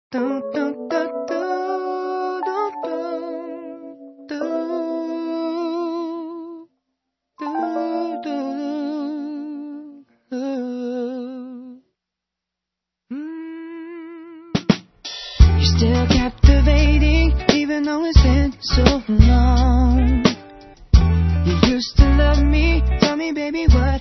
Dun, dun, dun, dun, dun, dun, dun, dun. You're still captivating, even though it's been so long. You used to love me, tell me baby what